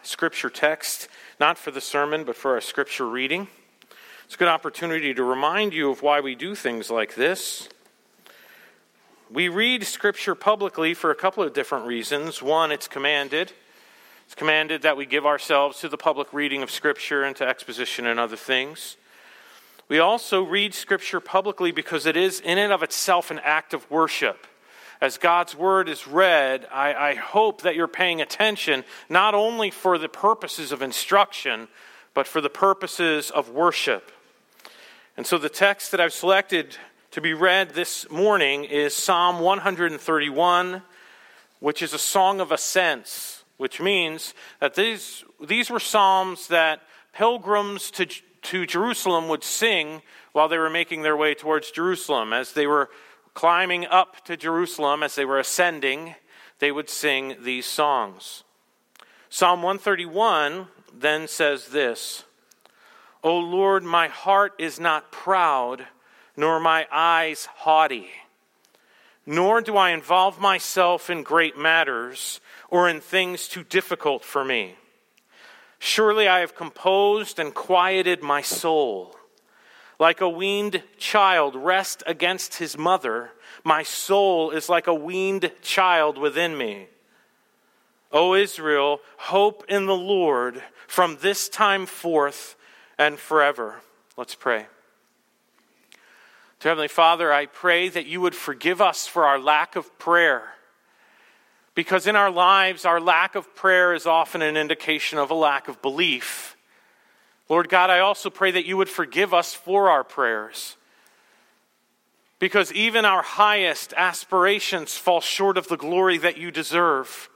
scripture text, not for the sermon, but for our scripture reading. It's a good opportunity to remind you of why we do things like this. We read scripture publicly for a couple of different reasons. One, it's commanded. It's commanded that we give ourselves to the public reading of scripture and to exposition and other things. We also read scripture publicly because it is in and of itself an act of worship. As God's word is read, I hope that you're paying attention not only for the purposes of instruction, but for the purposes of worship. And so the text that I've selected to be read this morning is Psalm 131, which is a song of ascents, which means that these were psalms that pilgrims to Jerusalem would sing while they were making their way towards Jerusalem. As they were climbing up to Jerusalem, as they were ascending, they would sing these songs. Psalm 131 then says this, "O Lord, my heart is not proud, nor my eyes haughty, nor do I involve myself in great matters or in things too difficult for me. Surely I have composed and quieted my soul. Like a weaned child rest against his mother, my soul is like a weaned child within me. O Israel, hope in the Lord from this time forth and forever." Let's pray. Dear Heavenly Father, I pray that you would forgive us for our lack of prayer. Because in our lives, our lack of prayer is often an indication of a lack of belief. Lord God, I also pray that you would forgive us for our prayers. Because even our highest aspirations fall short of the glory that you deserve.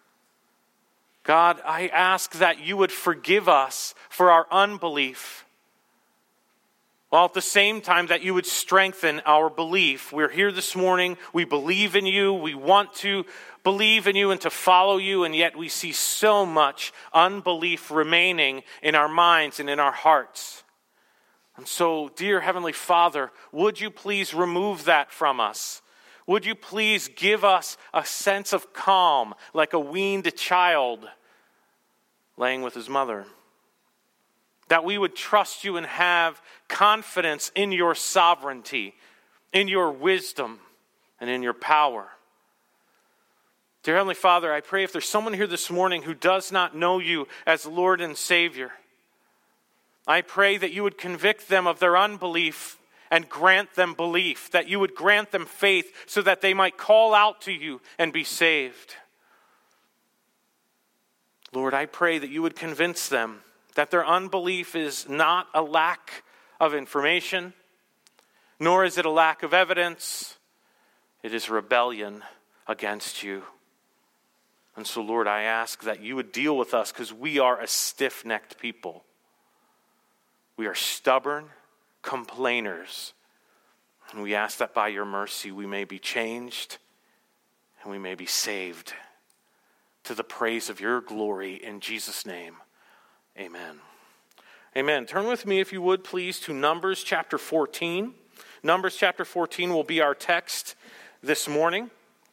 God, I ask that you would forgive us for our unbelief, while at the same time that you would strengthen our belief. We're here this morning, we believe in you, we want to believe in you and to follow you, and yet we see so much unbelief remaining in our minds and in our hearts. And so, dear Heavenly Father, would you please remove that from us? Would you please give us a sense of calm, like a weaned child laying with his mother? That we would trust you and have confidence in your sovereignty, in your wisdom, and in your power. Dear Heavenly Father, I pray if there's someone here this morning who does not know you as Lord and Savior, I pray that you would convict them of their unbelief and grant them belief, that you would grant them faith so that they might call out to you and be saved. Lord, I pray that you would convince them that their unbelief is not a lack of information, nor is it a lack of evidence. It is rebellion against you. And so, Lord, I ask that you would deal with us because we are a stiff-necked people. We are stubborn complainers. And we ask that by your mercy we may be changed and we may be saved to the praise of your glory in Jesus' name. Amen. Amen. Turn with me, if you would, please, to Numbers chapter 14. Numbers chapter 14 will be our text this morning.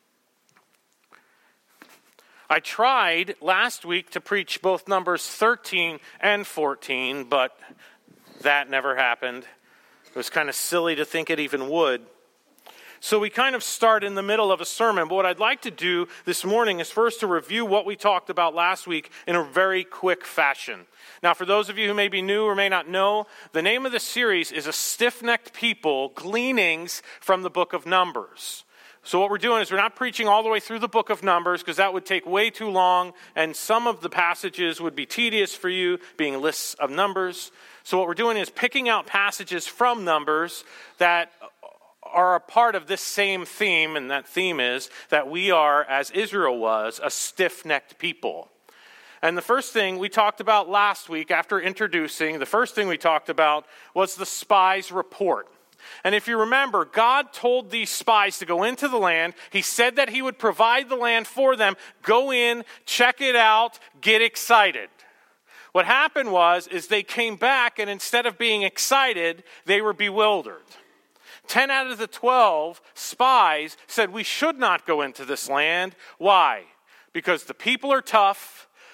I tried last week to preach both Numbers 13 and 14, but that never happened. It was kind of silly to think it even would. So we kind of start in the middle of a sermon. But what I'd like to do this morning is first to review what we talked about last week in a very quick fashion. Now, for those of you who may be new or may not know, the name of the series is A Stiff-Necked People, Gleanings from the Book of Numbers. So what we're doing is we're not preaching all the way through the book of Numbers because that would take way too long and some of the passages would be tedious for you, being lists of numbers. So what we're doing is picking out passages from Numbers that are a part of this same theme, and that theme is that we are, as Israel was, a stiff-necked people. And the first thing we talked about last week after introducing, the first thing we talked about was the spies' report. And if you remember, God told these spies to go into the land. He said that he would provide the land for them. Go in, check it out, get excited. What happened is they came back, and instead of being excited, they were bewildered. 10 out of the 12 spies said we should not go into this land. Why? Because the people are tough,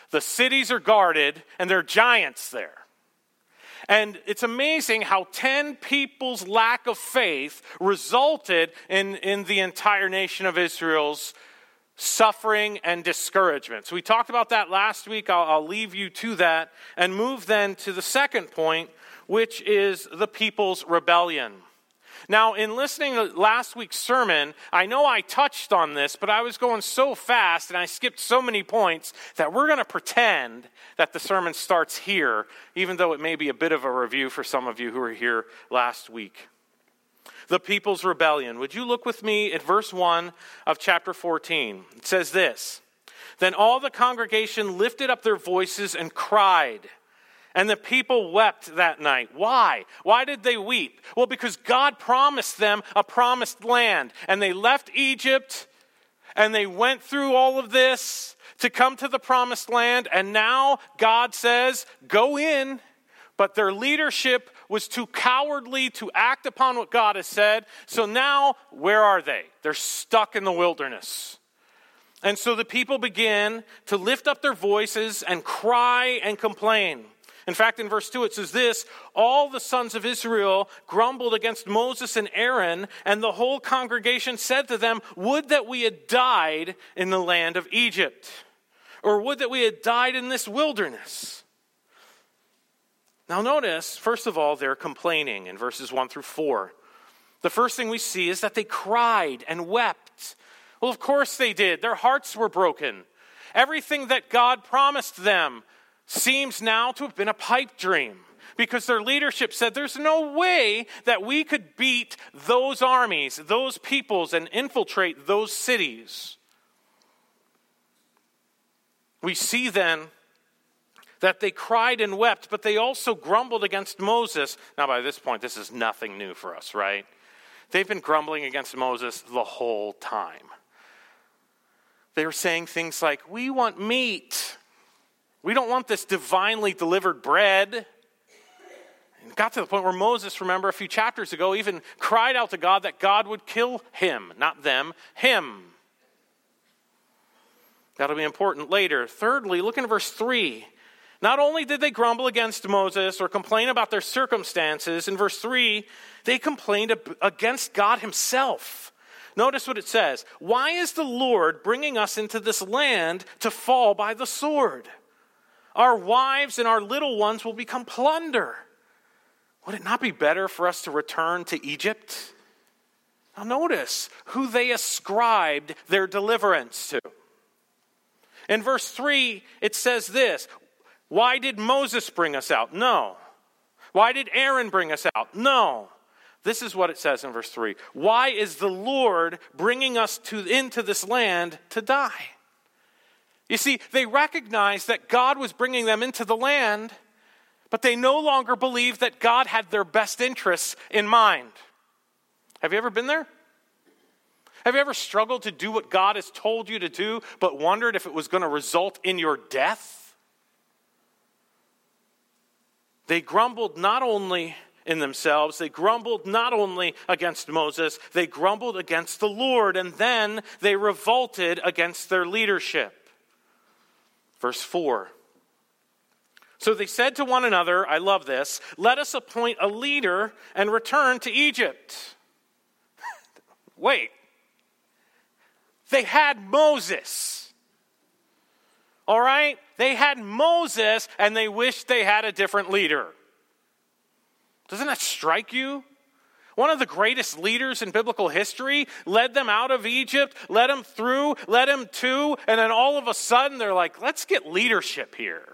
The cities are guarded, and there are giants there. And it's amazing how 10 people's lack of faith resulted in the entire nation of Israel's suffering and discouragement. So we talked about that last week. I'll leave you to that and move then to the second point, which is the people's rebellion. Now, in listening to last week's sermon, I know I touched on this, but I was going so fast and I skipped so many points that we're going to pretend that the sermon starts here, even though it may be a bit of a review for some of you who were here last week. The people's rebellion. Would you look with me at verse 1 of chapter 14? It says this, "Then all the congregation lifted up their voices and cried. And the people wept that night." Why? Why did they weep? Well, because God promised them a promised land. And they left Egypt, and they went through all of this to come to the promised land. And now God says, go in. But their leadership was too cowardly to act upon what God has said. So now, where are they? They're stuck in the wilderness. And so the people begin to lift up their voices and cry and complain. In fact, in verse 2 it says this, "All the sons of Israel grumbled against Moses and Aaron, and the whole congregation said to them, 'Would that we had died in the land of Egypt, or would that we had died in this wilderness.'" Now notice, first of all, they're complaining in verses 1 through 4. The first thing we see is that they cried and wept. Well, of course they did. Their hearts were broken. Everything that God promised them seems now to have been a pipe dream, because their leadership said there's no way that we could beat those armies, those peoples, and infiltrate those cities. We see then that they cried and wept, but they also grumbled against Moses. Now, by this point, this is nothing new for us, right? They've been grumbling against Moses the whole time. They were saying things like, "We want meat. We don't want this divinely delivered bread." It got to the point where Moses, remember a few chapters ago, even cried out to God that God would kill him, not them, him. That'll be important later. Thirdly, look in verse 3. Not only did they grumble against Moses or complain about their circumstances, in verse 3, they complained against God himself. Notice what it says. "Why is the Lord bringing us into this land to fall by the sword? Our wives and our little ones will become plunder. Would it not be better for us to return to Egypt?" Now notice who they ascribed their deliverance to. In verse 3, it says this, "Why did Moses bring us out?" No. "Why did Aaron bring us out?" No. This is what it says in verse 3. "Why is the Lord bringing us into this land to die?" You see, they recognized that God was bringing them into the land, but they no longer believed that God had their best interests in mind. Have you ever been there? Have you ever struggled to do what God has told you to do, but wondered if it was going to result in your death? They grumbled not only in themselves, they grumbled not only against Moses, they grumbled against the Lord, and then they revolted against their leadership. Verse 4. "So they said to one another," I love this, "Let us appoint a leader and return to Egypt." Wait. They had Moses. All right? They had Moses, and they wished they had a different leader. Doesn't that strike you? One of the greatest leaders in biblical history led them out of Egypt, led them through, led them to, and then all of a sudden they're like, let's get leadership here.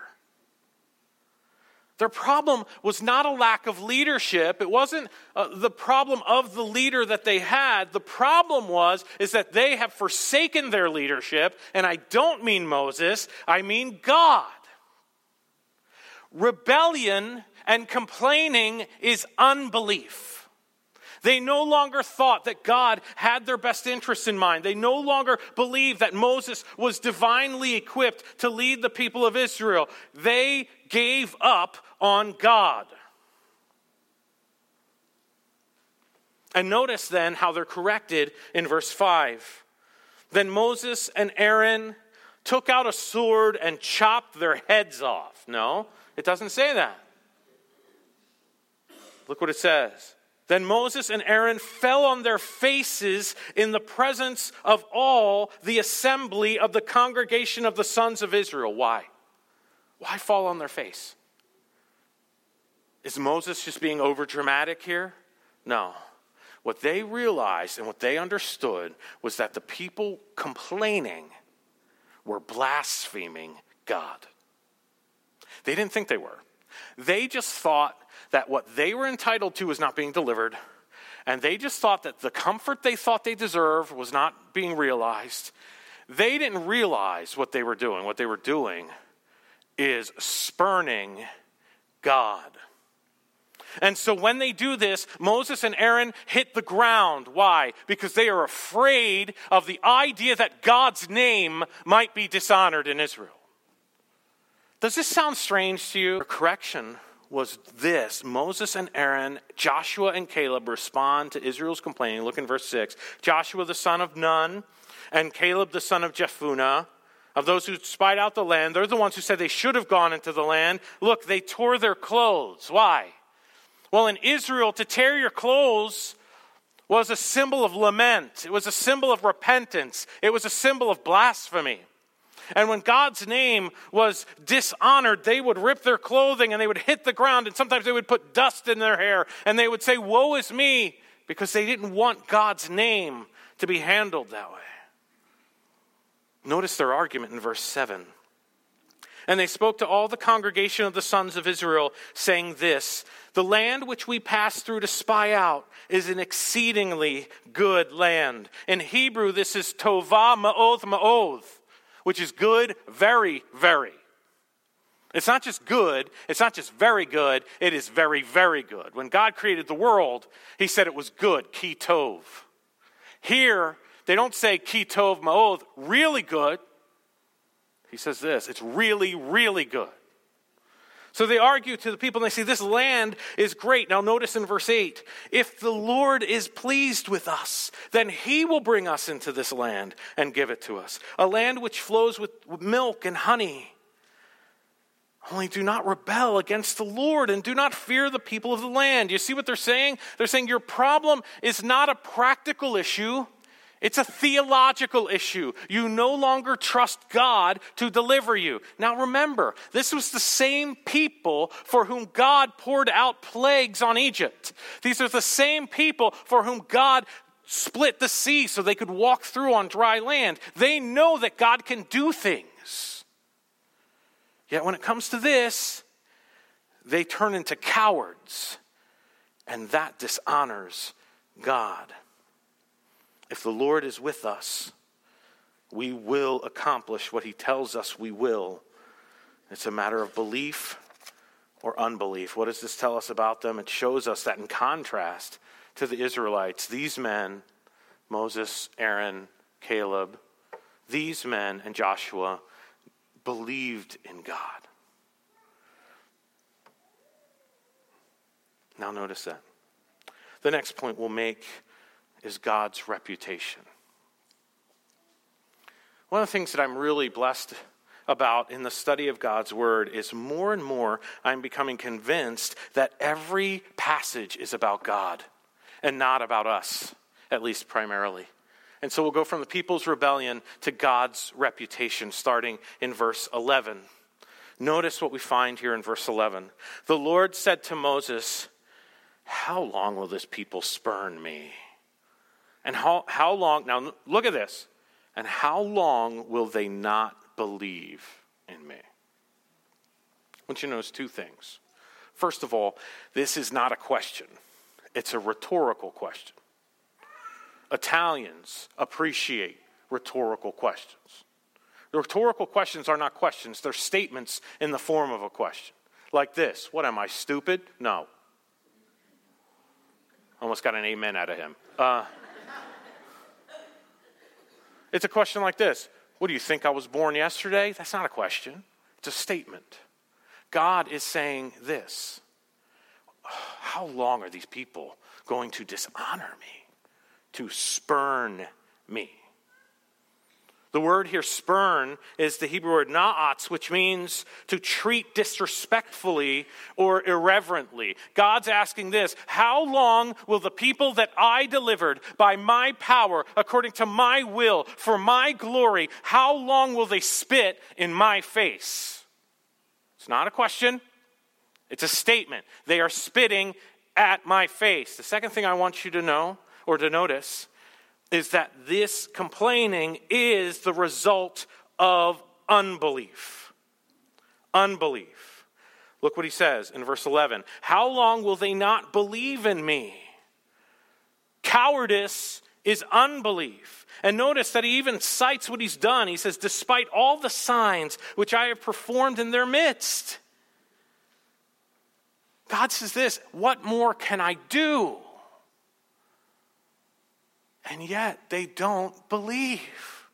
Their problem was not a lack of leadership. It wasn't the problem of the leader that they had. The problem is that they have forsaken their leadership, and I don't mean Moses, I mean God. Rebellion and complaining is unbelief. They no longer thought that God had their best interests in mind. They no longer believed that Moses was divinely equipped to lead the people of Israel. They gave up on God. And notice then how they're corrected in verse 5. "Then Moses and Aaron took out a sword and chopped their heads off. No, it doesn't say that. Look what it says. Then Moses and Aaron fell on their faces in the presence of all the assembly of the congregation of the sons of Israel. Why? Why fall on their face? Is Moses just being overdramatic here? No. What they realized and what they understood was that the people complaining were blaspheming God. They didn't think they were. They just thought that what they were entitled to was not being delivered, and they just thought that the comfort they thought they deserved was not being realized. They didn't realize what they were doing. What they were doing is spurning God. And so when they do this, Moses and Aaron hit the ground. Why? Because they are afraid of the idea that God's name might be dishonored in Israel. Does this sound strange to you? Correction was this: Moses and Aaron, Joshua and Caleb respond to Israel's complaining. Look in verse 6. Joshua the son of Nun and Caleb the son of Jephunneh, of those who spied out the land, they're the ones who said they should have gone into the land. Look, they tore their clothes. Why? Well, in Israel, to tear your clothes was a symbol of lament. It was a symbol of repentance. It was a symbol of blasphemy. And when God's name was dishonored, they would rip their clothing and they would hit the ground, and sometimes they would put dust in their hair and they would say, "Woe is me," because they didn't want God's name to be handled that way. Notice their argument in verse 7. And they spoke to all the congregation of the sons of Israel, saying this: the land which we passed through to spy out is an exceedingly good land. In Hebrew, this is tovah ma'oth ma'oth, which is good, very, very. It's not just good, it's not just very good, it is very, very good. When God created the world, he said it was good, ki tov. Here, they don't say ki tov ma'oth, really good. He says this: it's really, really good. So they argue to the people and they say, this land is great. Now notice in verse 8, if the Lord is pleased with us, then he will bring us into this land and give it to us. A land which flows with milk and honey. Only do not rebel against the Lord and do not fear the people of the land. You see what they're saying? They're saying your problem is not a practical issue. It's a theological issue. You no longer trust God to deliver you. Now remember, this was the same people for whom God poured out plagues on Egypt. These are the same people for whom God split the sea so they could walk through on dry land. They know that God can do things. Yet when it comes to this, they turn into cowards, and that dishonors God. If the Lord is with us, we will accomplish what he tells us we will. It's a matter of belief or unbelief. What does this tell us about them? It shows us that in contrast to the Israelites, these men, Moses, Aaron, Caleb, these men and Joshua believed in God. Now notice that. The next point we'll make is God's reputation. One of the things that I'm really blessed about in the study of God's word is more and more I'm becoming convinced that every passage is about God and not about us, at least primarily. And so we'll go from the people's rebellion to God's reputation, starting in verse 11. Notice what we find here in verse 11. The Lord said to Moses, "How long will this people spurn me? And how long," now look at this, "and how long will they not believe in me?" I want you to notice two things. First of all, this is not a question. It's a rhetorical question. Italians appreciate rhetorical questions. The rhetorical questions are not questions. They're statements in the form of a question. Like this: what am I, stupid? No. Almost got an amen out of him. It's a question like this: what do you think, I was born yesterday? That's not a question. It's a statement. God is saying this: how long are these people going to dishonor me, to spurn me? The word here, spurn, is the Hebrew word na'atz, which means to treat disrespectfully or irreverently. God's asking this: how long will the people that I delivered by my power, according to my will, for my glory, how long will they spit in my face? It's not a question. It's a statement. They are spitting at my face. The second thing I want you to know or to notice is that this complaining is the result of unbelief. Unbelief. Look what he says in verse 11. How long will they not believe in me? Cowardice is unbelief. And notice that he even cites what he's done. He says, despite all the signs which I have performed in their midst. God says this: what more can I do? And yet they don't believe.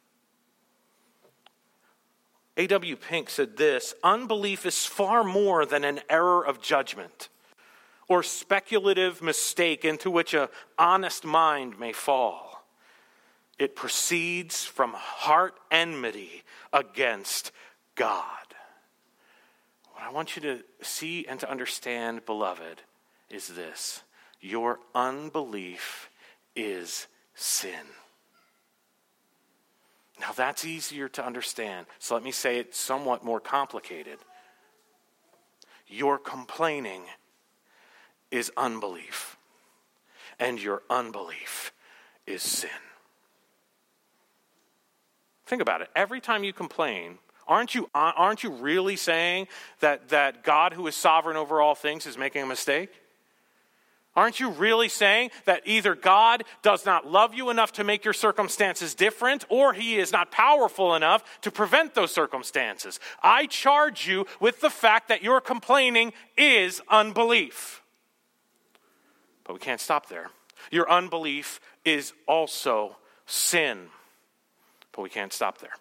A.W. Pink said this: unbelief is far more than an error of judgment or speculative mistake into which an honest mind may fall. It proceeds from heart enmity against God. What I want you to see and to understand, beloved, is this: your unbelief is sin. Now that's easier to understand, so let me say it somewhat more complicated. Your complaining is unbelief, and your unbelief is sin. Think about it. Every time you complain, aren't you really saying that God, who is sovereign over all things, is making a mistake? Aren't you really saying that either God does not love you enough to make your circumstances different, or he is not powerful enough to prevent those circumstances? I charge you with the fact that your complaining is unbelief. But we can't stop there. Your unbelief is also sin. But we can't stop there.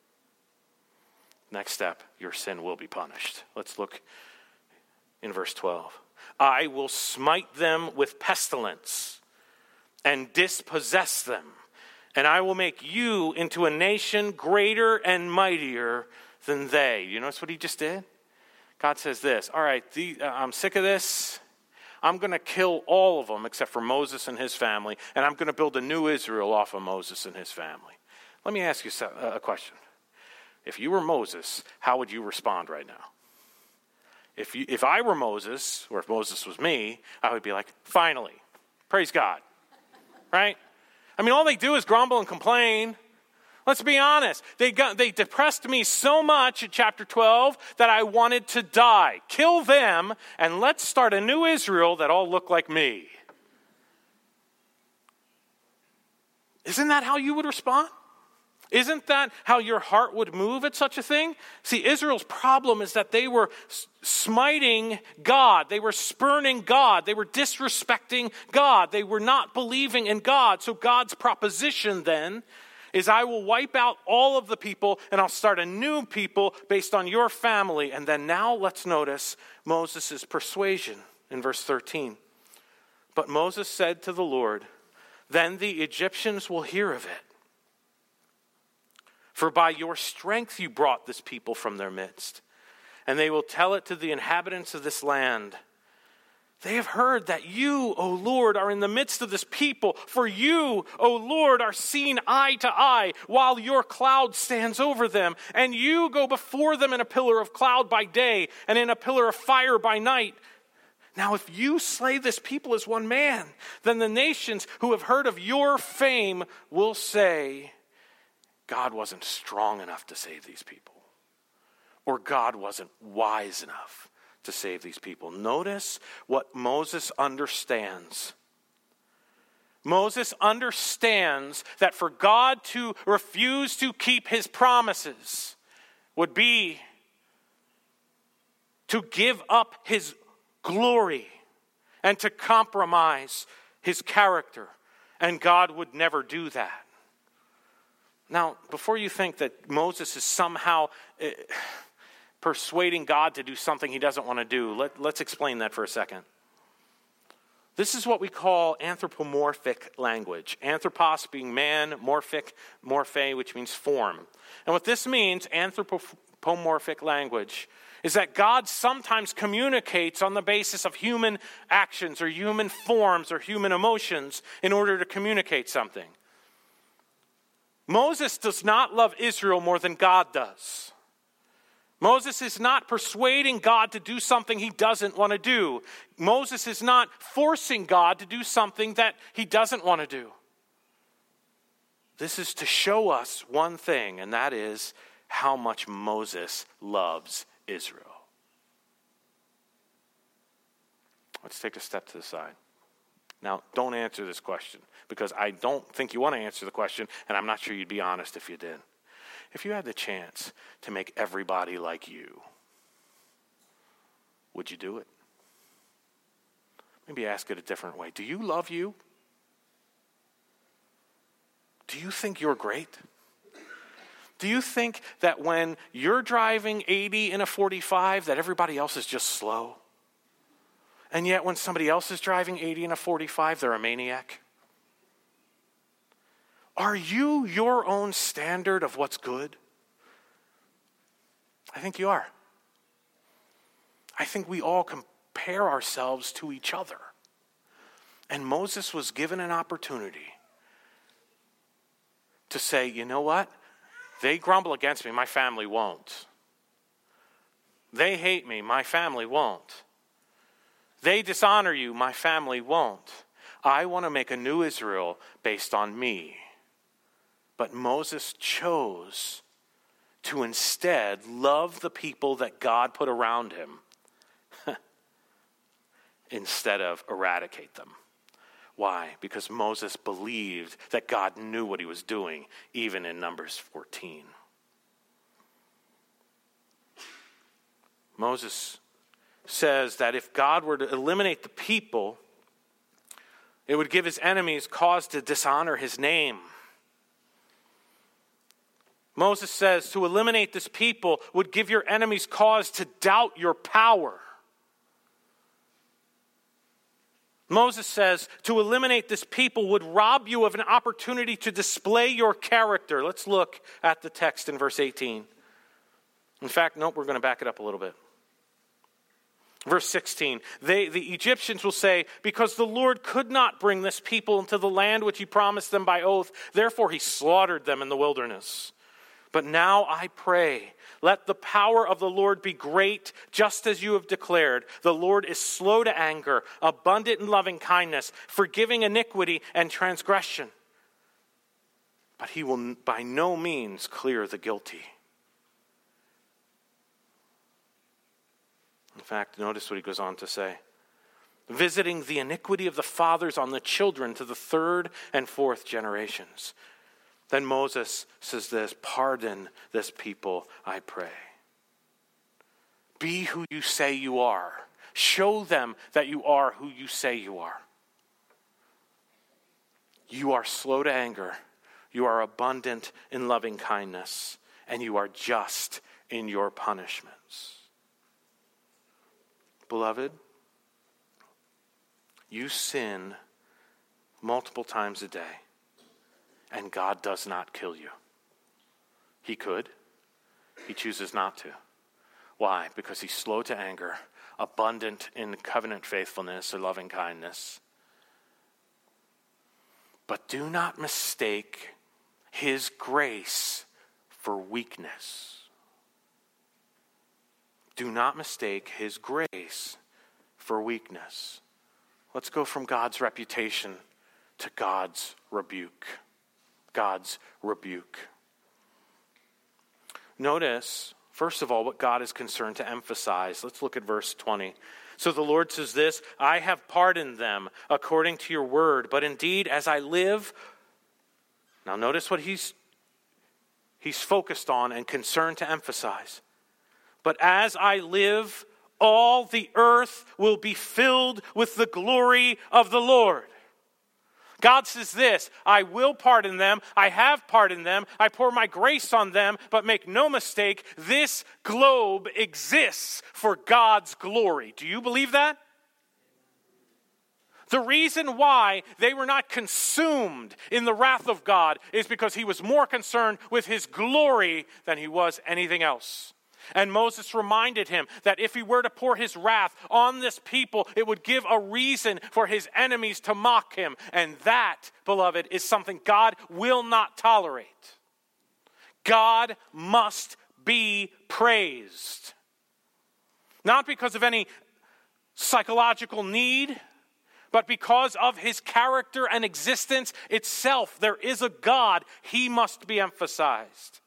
Next step, your sin will be punished. Let's look in verse 12. I will smite them with pestilence and dispossess them, and I will make you into a nation greater and mightier than they. You notice what he just did? God says this: all right, I'm sick of this. I'm going to kill all of them except for Moses and his family, and I'm going to build a new Israel off of Moses and his family. Let me ask you a question. If you were Moses, how would you respond right now? If I were Moses, or if Moses was me, I would be like, finally, praise God, right? I mean, all they do is grumble and complain. Let's be honest. They depressed me so much at chapter 12 that I wanted to die. Kill them, and let's start a new Israel that all look like me. Isn't that how you would respond? Isn't that how your heart would move at such a thing? See, Israel's problem is that they were smiting God. They were spurning God. They were disrespecting God. They were not believing in God. So God's proposition then is, I will wipe out all of the people and I'll start a new people based on your family. And then now let's notice Moses' persuasion in verse 13. But Moses said to the Lord, then the Egyptians will hear of it. For by your strength you brought this people from their midst, and they will tell it to the inhabitants of this land. They have heard that you, O Lord, are in the midst of this people. For you, O Lord, are seen eye to eye, while your cloud stands over them. And you go before them in a pillar of cloud by day, and in a pillar of fire by night. Now if you slay this people as one man, then the nations who have heard of your fame will say, God wasn't strong enough to save these people, or God wasn't wise enough to save these people. Notice what Moses understands. Moses understands that for God to refuse to keep his promises would be to give up his glory and to compromise his character, and God would never do that. Now, before you think that Moses is somehow persuading God to do something he doesn't want to do, let's explain that for a second. This is what we call anthropomorphic language. Anthropos being man, morphe, which means form. And what this means, anthropomorphic language, is that God sometimes communicates on the basis of human actions or human forms or human emotions in order to communicate something. Moses does not love Israel more than God does. Moses is not persuading God to do something he doesn't want to do. Moses is not forcing God to do something that he doesn't want to do. This is to show us one thing, and that is how much Moses loves Israel. Let's take a step to the side. Now, don't answer this question, because I don't think you want to answer the question, and I'm not sure you'd be honest if you did. If you had the chance to make everybody like you, would you do it? Maybe ask it a different way. Do you love you? Do you think you're great? Do you think that when you're driving 80 in a 45 that everybody else is just slow? And yet when somebody else is driving 80 in a 45, they're a maniac? Are you your own standard of what's good? I think you are. I think we all compare ourselves to each other. And Moses was given an opportunity to say, you know what? They grumble against me, my family won't. They hate me, my family won't. They dishonor you, my family won't. I want to make a new Israel based on me. But Moses chose to instead love the people that God put around him instead of eradicate them. Why? Because Moses believed that God knew what he was doing, even in Numbers 14. Moses says that if God were to eliminate the people, it would give his enemies cause to dishonor his name. Moses says to eliminate this people would give your enemies cause to doubt your power. Moses says to eliminate this people would rob you of an opportunity to display your character. Let's look at the text in verse 18. In fact, nope, we're going to back it up a little bit. Verse 16, the Egyptians will say, because the Lord could not bring this people into the land which he promised them by oath, therefore he slaughtered them in the wilderness. But now I pray, let the power of the Lord be great, just as you have declared. The Lord is slow to anger, abundant in loving kindness, forgiving iniquity and transgression. But he will by no means clear the guilty. In fact, notice what he goes on to say. Visiting the iniquity of the fathers on the children to the third and fourth generations. Then Moses says this, pardon this people, I pray. Be who you say you are. Show them that you are who you say you are. You are slow to anger. You are abundant in loving kindness. And you are just in your punishments. Beloved, you sin multiple times a day. And God does not kill you. He could. He chooses not to. Why? Because he's slow to anger, abundant in covenant faithfulness or loving kindness. But do not mistake his grace for weakness. Do not mistake his grace for weakness. Let's go from God's reputation to God's rebuke. God's rebuke. Notice, first of all, what God is concerned to emphasize. Let's look at verse 20. So the Lord says this, I have pardoned them according to your word, but indeed as I live. Now notice what he's focused on and concerned to emphasize. But as I live, all the earth will be filled with the glory of the Lord. God says this, I will pardon them, I have pardoned them, I pour my grace on them, but make no mistake, this globe exists for God's glory. Do you believe that? The reason why they were not consumed in the wrath of God is because he was more concerned with his glory than he was anything else. And Moses reminded him that if he were to pour his wrath on this people, it would give a reason for his enemies to mock him. And that, beloved, is something God will not tolerate. God must be praised. Not because of any psychological need, but because of his character and existence itself. There is a God. He must be emphasized.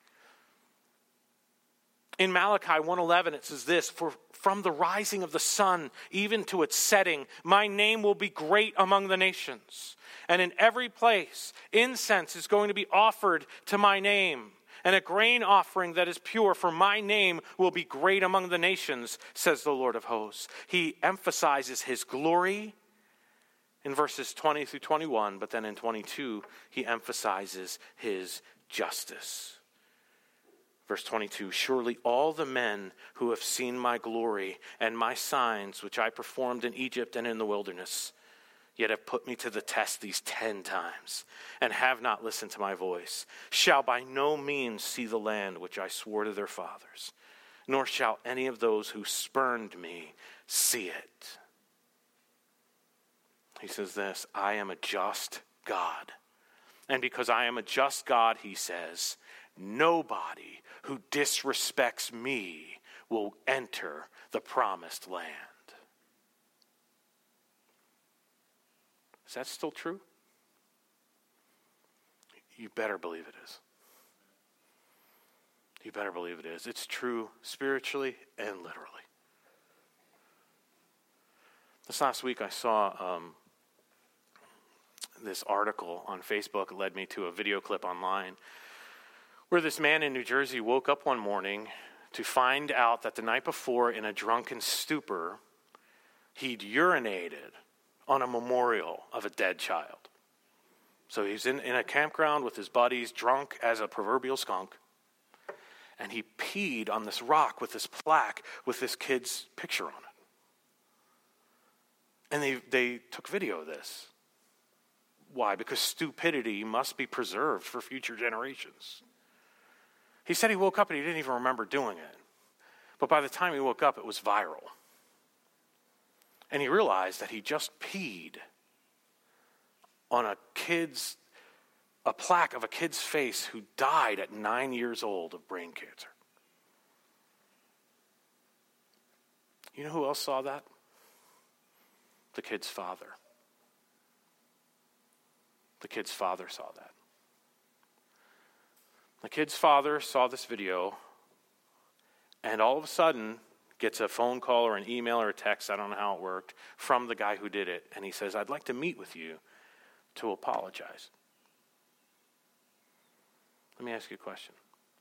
In Malachi 1:11 it says this, "For from the rising of the sun even to its setting, my name will be great among the nations. And in every place incense is going to be offered to my name, and a grain offering that is pure, for my name will be great among the nations, says the Lord of hosts." He emphasizes his glory in verses 20 through 21, but then in 22 he emphasizes his justice. Verse 22, "Surely all the men who have seen my glory and my signs, which I performed in Egypt and in the wilderness, yet have put me to the test these 10 times, and have not listened to my voice, shall by no means see the land which I swore to their fathers, nor shall any of those who spurned me see it." He says this, "I am a just God. And because I am a just God," he says, "nobody who disrespects me will enter the promised land." Is that still true? You better believe it is. You better believe it is. It's true spiritually and literally. This last week I saw this article on Facebook. It led me to a video clip online where this man in New Jersey woke up one morning to find out that the night before, in a drunken stupor, he'd urinated on a memorial of a dead child. So he's in a campground with his buddies, drunk as a proverbial skunk, and he peed on this rock with this plaque with this kid's picture on it. And they took video of this. Why? Because stupidity must be preserved for future generations. He said he woke up and he didn't even remember doing it. But by the time he woke up, it was viral. And he realized that he just peed on a plaque of a kid's face who died at 9 years old of brain cancer. You know who else saw that? The kid's father. The kid's father saw that. The kid's father saw this video, and all of a sudden gets a phone call or an email or a text, I don't know how it worked, from the guy who did it. And he says, "I'd like to meet with you to apologize." Let me ask you a question.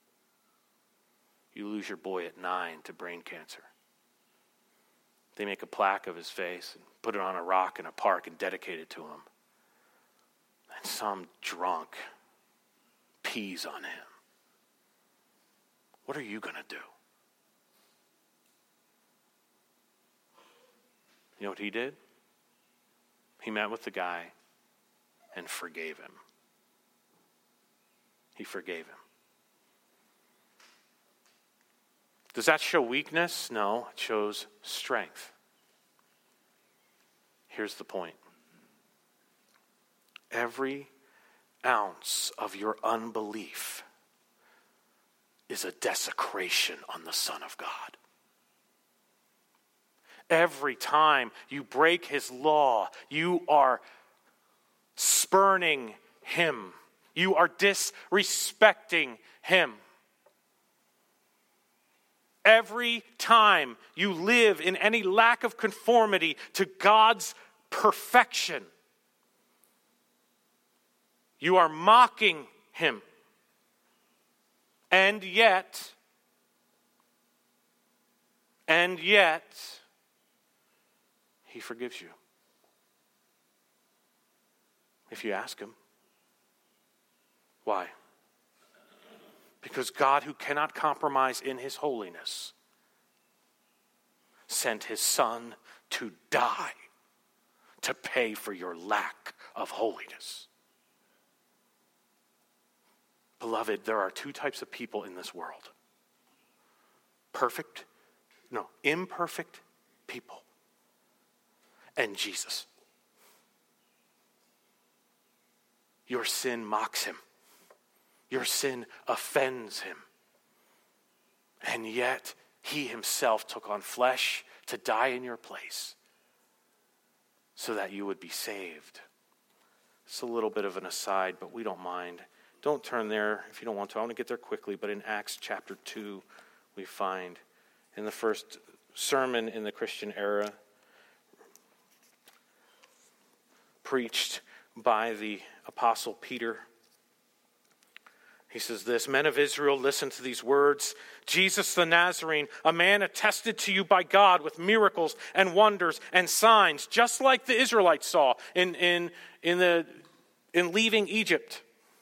You lose your boy at 9 to brain cancer. They make a plaque of his face and put it on a rock in a park and dedicate it to him. And some drunk pees on him. What are you going to do? You know what he did? He met with the guy and forgave him. He forgave him. Does that show weakness? No, it shows strength. Here's the point. Every ounce of your unbelief is a desecration on the Son of God. Every time you break his law, you are spurning him. You are disrespecting him. Every time you live in any lack of conformity to God's perfection, you are mocking him. And yet, he forgives you. If you ask him. Why? Because God, who cannot compromise in his holiness, sent his Son to die to pay for your lack of holiness. Beloved, there are two types of people in this world. Imperfect people. And Jesus. Your sin mocks him. Your sin offends him. And yet, he himself took on flesh to die in your place so that you would be saved. It's a little bit of an aside, but we don't mind. Don't turn there if you don't want to. I want to get there quickly, but in Acts chapter 2, we find in the first sermon in the Christian era, preached by the Apostle Peter. He says this, "Men of Israel, listen to these words. Jesus the Nazarene, a man attested to you by God with miracles and wonders and signs, just like the Israelites saw in leaving Egypt.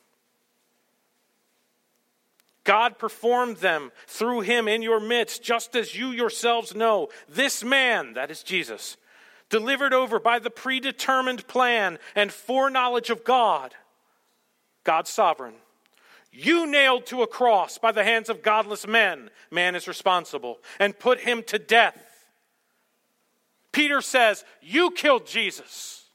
God performed them through him in your midst, just as you yourselves know. This man," that is Jesus, "delivered over by the predetermined plan and foreknowledge of God, God's sovereign, you nailed to a cross by the hands of godless men," man is responsible, "and put him to death." Peter says, you killed Jesus.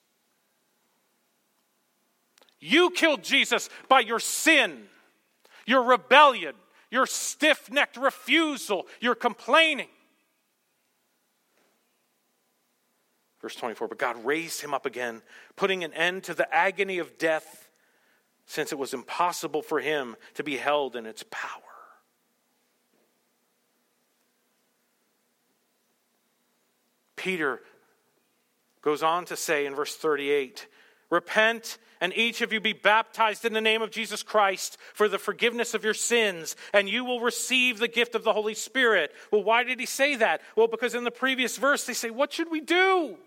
You killed Jesus by your sin, your rebellion, your stiff-necked refusal, your complaining. Verse 24, "But God raised him up again, putting an end to the agony of death, since it was impossible for him to be held in its power." Peter goes on to say in verse 38, "Repent and each of you be baptized in the name of Jesus Christ for the forgiveness of your sins, and you will receive the gift of the Holy Spirit." Well, why did he say that? Well, because in the previous verse they say, what should we do?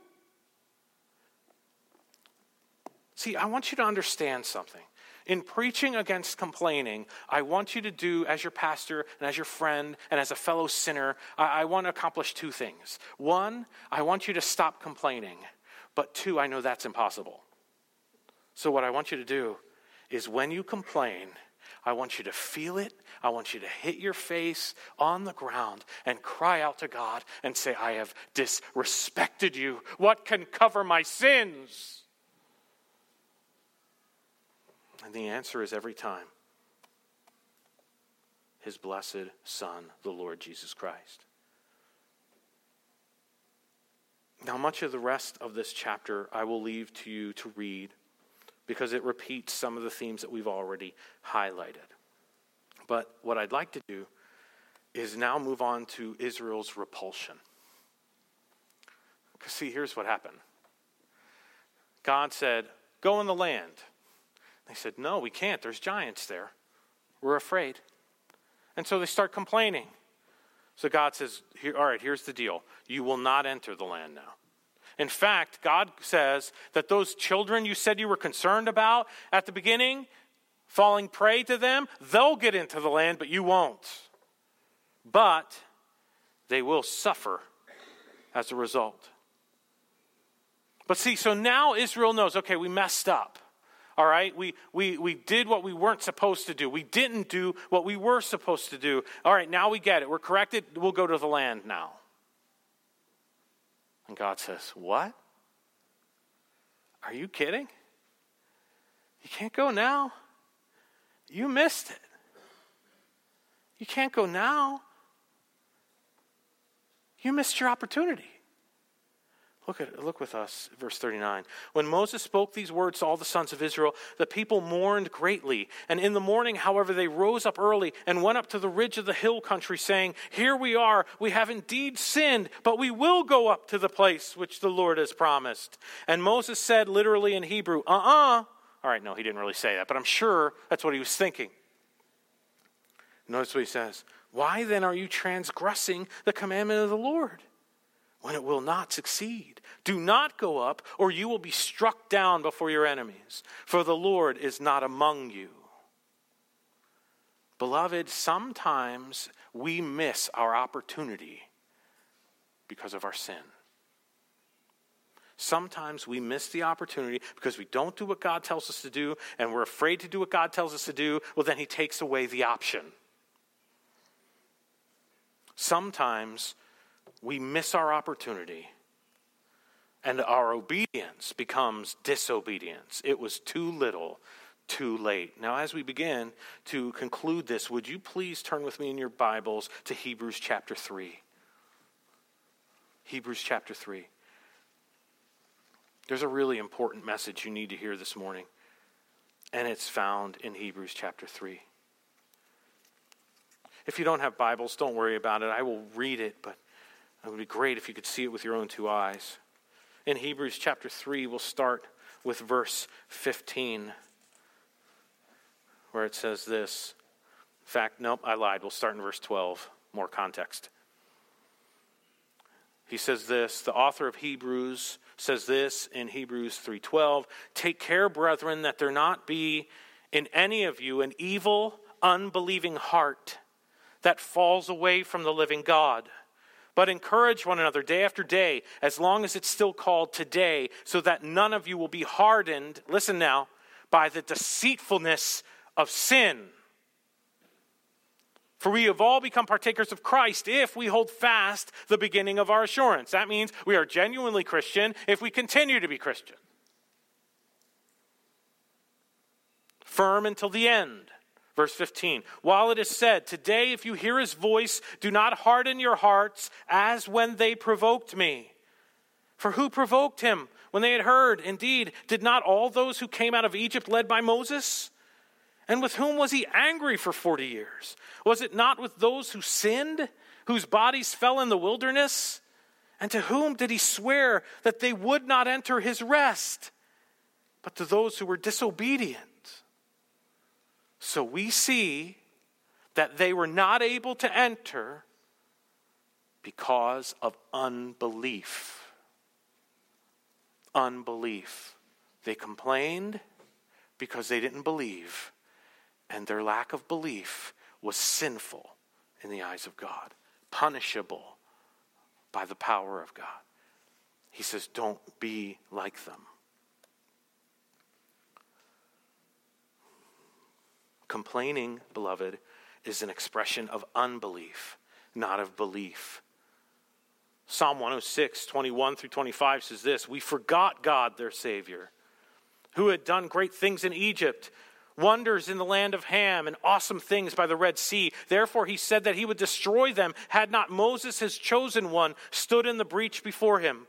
See, I want you to understand something. In preaching against complaining, I want you to do, as your pastor and as your friend and as a fellow sinner, I want to accomplish two things. One, I want you to stop complaining. But two, I know that's impossible. So what I want you to do is when you complain, I want you to feel it. I want you to hit your face on the ground and cry out to God and say, "I have disrespected you. What can cover my sins?" And the answer is every time, his blessed Son, the Lord Jesus Christ. Now, much of the rest of this chapter I will leave to you to read, because it repeats some of the themes that we've already highlighted. But what I'd like to do is now move on to Israel's repulsion. Because see, here's what happened. God said, "Go in the land." They said, "No, we can't. There's giants there. We're afraid." And so they start complaining. So God says, all right, here's the deal. You will not enter the land now. In fact, God says that those children you said you were concerned about at the beginning, falling prey to them, they'll get into the land, but you won't. But they will suffer as a result. But see, so now Israel knows, okay, we messed up. All right, we did what we weren't supposed to do. We didn't do what we were supposed to do. All right, now we get it. We're corrected. We'll go to the land now. And God says, what? Are you kidding? You can't go now. You missed it. You can't go now. You missed your opportunity. Look with us, verse 39. "When Moses spoke these words to all the sons of Israel, the people mourned greatly. And in the morning, however, they rose up early and went up to the ridge of the hill country, saying, 'Here we are, we have indeed sinned, but we will go up to the place which the Lord has promised.' And Moses said literally in Hebrew, All right, no, he didn't really say that, but I'm sure that's what he was thinking. Notice what he says. "Why then are you transgressing the commandment of the Lord, when it will not succeed? Do not go up, or you will be struck down before your enemies, for the Lord is not among you." Beloved, sometimes we miss our opportunity because of our sin. Sometimes we miss the opportunity because we don't do what God tells us to do, and we're afraid to do what God tells us to do. Well, then he takes away the option. Sometimes we miss our opportunity, and our obedience becomes disobedience. It was too little, too late. Now, as we begin to conclude this, would you please turn with me in your Bibles to Hebrews chapter 3. Hebrews chapter 3. There's a really important message you need to hear this morning, and it's found in Hebrews chapter 3. If you don't have Bibles, don't worry about it. I will read it, but it would be great if you could see it with your own two eyes. In Hebrews chapter 3, we'll start with verse 15, where it says this. In fact, nope, I lied. We'll start in verse 12, more context. He says this, the author of Hebrews says this in Hebrews 3:12, "Take care, brethren, that there not be in any of you an evil, unbelieving heart that falls away from the living God. But encourage one another day after day, as long as it's still called today, so that none of you will be hardened," listen now, "by the deceitfulness of sin. For we have all become partakers of Christ if we hold fast the beginning of our assurance." That means we are genuinely Christian if we continue to be Christian. Firm until the end. Verse 15, "While it is said, today if you hear his voice, do not harden your hearts as when they provoked me. For who provoked him when they had heard? Indeed, did not all those who came out of Egypt led by Moses? And with whom was he angry for 40 years? Was it not with those who sinned, whose bodies fell in the wilderness? And to whom did he swear that they would not enter his rest? But to those who were disobedient. So we see that they were not able to enter because of unbelief. Unbelief. They complained because they didn't believe. And their lack of belief was sinful in the eyes of God, punishable by the power of God. He says, don't be like them. Complaining, beloved, is an expression of unbelief, not of belief. Psalm 106, 21 through 25 says this, "We forgot God, their Savior, who had done great things in Egypt, wonders in the land of Ham, and awesome things by the Red Sea. Therefore he said that he would destroy them, had not Moses, his chosen one, stood in the breach before him,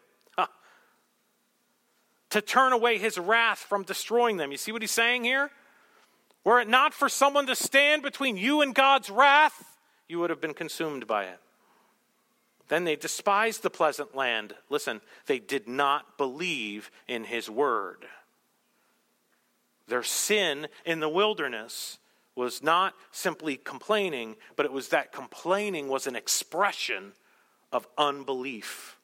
to turn away his wrath from destroying them." You see what he's saying here? Were it not for someone to stand between you and God's wrath, you would have been consumed by it. Then they despised the pleasant land. Listen, they did not believe in his word. Their sin in the wilderness was not simply complaining, but it was that complaining was an expression of unbelief.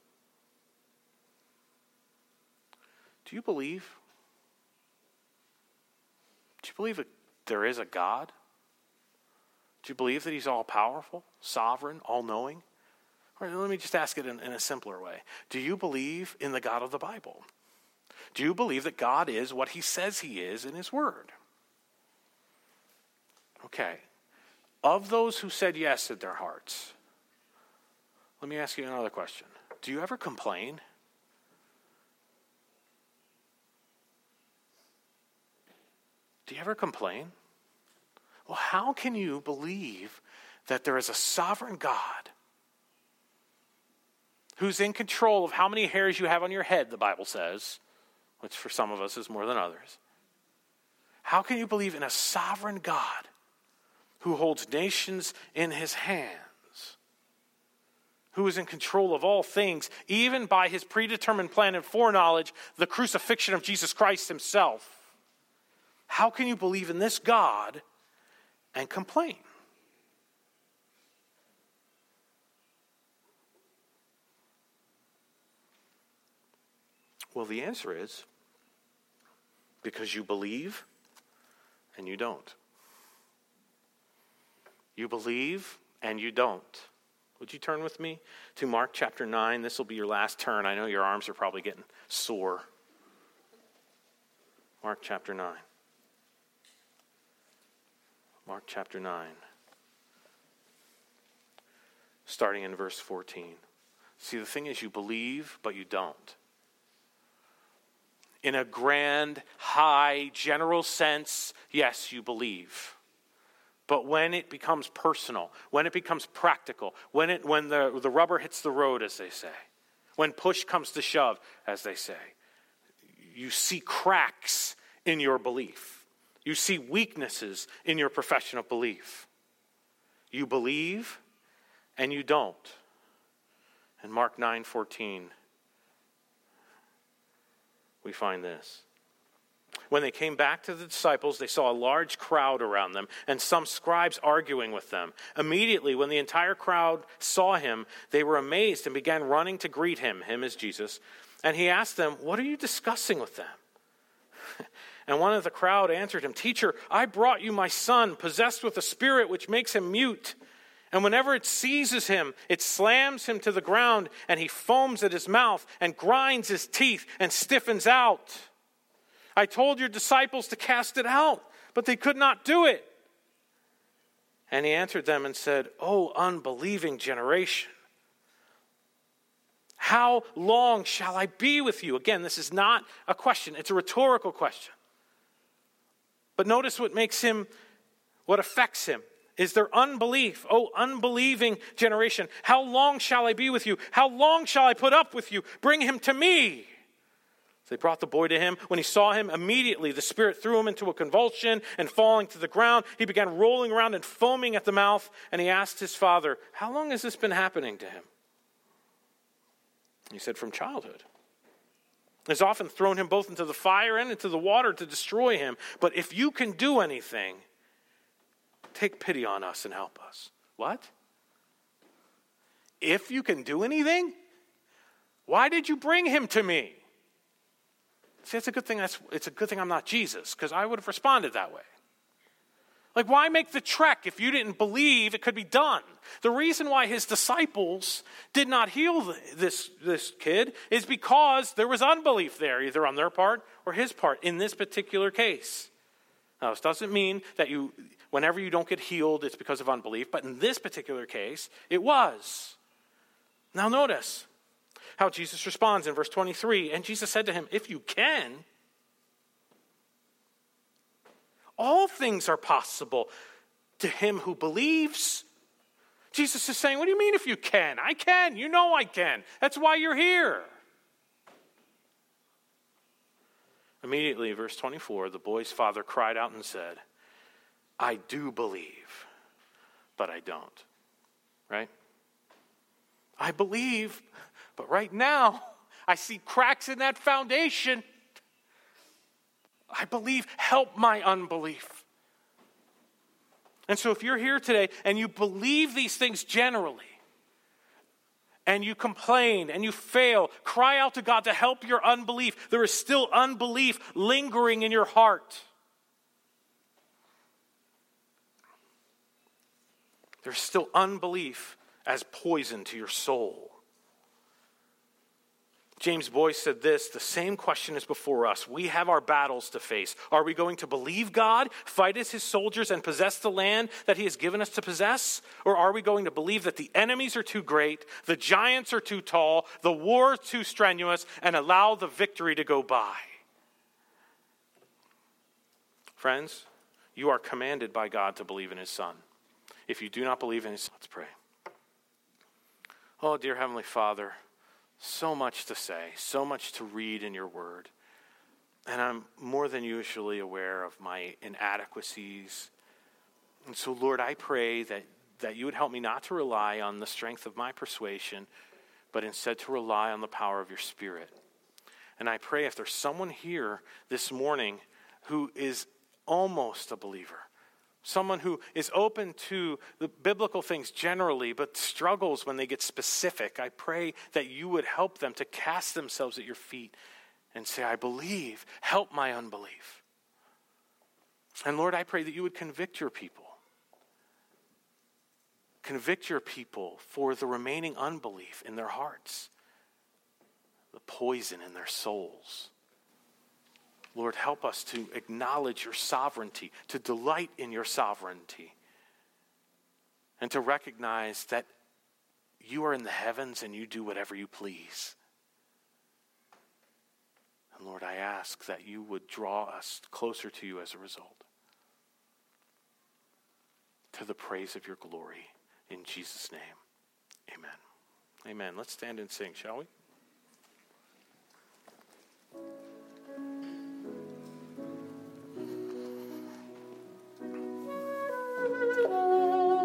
Do you believe? Do you believe that there is a God? Do you believe that he's all-powerful, sovereign, all-knowing? Or let me just ask it in a simpler way. Do you believe in the God of the Bible? Do you believe that God is what he says he is in his word? Okay. Of those who said yes in their hearts, let me ask you another question. Do you ever complain? Do you ever complain? Well, how can you believe that there is a sovereign God who's in control of how many hairs you have on your head, the Bible says, which for some of us is more than others? How can you believe in a sovereign God who holds nations in his hands, who is in control of all things, even by his predetermined plan and foreknowledge, the crucifixion of Jesus Christ himself? How can you believe in this God and complain? Well, the answer is because you believe and you don't. You believe and you don't. Would you turn with me to Mark chapter 9? This will be your last turn. I know your arms are probably getting sore. Mark chapter 9. Mark chapter 9. Starting in verse 14. See, the thing is, you believe, but you don't. In a grand, high, general sense, yes, you believe. But when it becomes personal, when it becomes practical, when the rubber hits the road, as they say, when push comes to shove, as they say, you see cracks in your belief. You see weaknesses in your profession of belief. You believe and you don't. In Mark 9:14, we find this. When they came back to the disciples, they saw a large crowd around them and some scribes arguing with them. Immediately, when the entire crowd saw him, they were amazed and began running to greet him as Jesus. And he asked them, "What are you discussing with them?" And one of the crowd answered him, "Teacher, I brought you my son, possessed with a spirit which makes him mute. And whenever it seizes him, it slams him to the ground, and he foams at his mouth and grinds his teeth and stiffens out. I told your disciples to cast it out, but they could not do it." And he answered them and said, "O unbelieving generation, how long shall I be with you?" Again, this is not a question. It's a rhetorical question. But notice what affects him is their unbelief. "O unbelieving generation, how long shall I be with you? How long shall I put up with you? Bring him to me." So they brought the boy to him. When he saw him, immediately the spirit threw him into a convulsion, and falling to the ground, he began rolling around and foaming at the mouth. And he asked his father, "How long has this been happening to him?" He said, "From childhood. Has often thrown him both into the fire and into the water to destroy him. But if you can do anything, take pity on us and help us." What? If you can do anything? Why did you bring him to me? See, it's a good thing I'm not Jesus, because I would have responded that way. Like, why make the trek if you didn't believe it could be done? The reason why his disciples did not heal this kid is because there was unbelief there, either on their part or his part in this particular case. Now, this doesn't mean that whenever you don't get healed, it's because of unbelief, but in this particular case, it was. Now notice how Jesus responds in verse 23. And Jesus said to him, "If you can, all things are possible to him who believes." Jesus is saying, what do you mean if you can? I can. You know I can. That's why you're here. Immediately, verse 24, the boy's father cried out and said, "I do believe, but I don't." Right? I believe, but right now, I see cracks in that foundation. I believe, help my unbelief. And so if you're here today and you believe these things generally, and you complain and you fail, cry out to God to help your unbelief. There is still unbelief lingering in your heart. There's still unbelief as poison to your soul. James Boyce said this, the same question is before us. We have our battles to face. Are we going to believe God, fight as his soldiers, and possess the land that he has given us to possess? Or are we going to believe that the enemies are too great, the giants are too tall, the war is too strenuous, and allow the victory to go by? Friends, you are commanded by God to believe in his Son. If you do not believe in his Son, let's pray. Oh, dear Heavenly Father, so much to say, so much to read in your word. And I'm more than usually aware of my inadequacies. And so, Lord, I pray that you would help me not to rely on the strength of my persuasion, but instead to rely on the power of your Spirit. And I pray if there's someone here this morning who is almost a believer, someone who is open to the biblical things generally, but struggles when they get specific, I pray that you would help them to cast themselves at your feet and say, I believe, help my unbelief. And Lord, I pray that you would convict your people. convict your people for the remaining unbelief in their hearts, the poison in their souls. Lord, help us to acknowledge your sovereignty, to delight in your sovereignty, and to recognize that you are in the heavens and you do whatever you please. And Lord, I ask that you would draw us closer to you as a result, to the praise of your glory. In Jesus' name, amen. Amen. Let's stand and sing, shall we?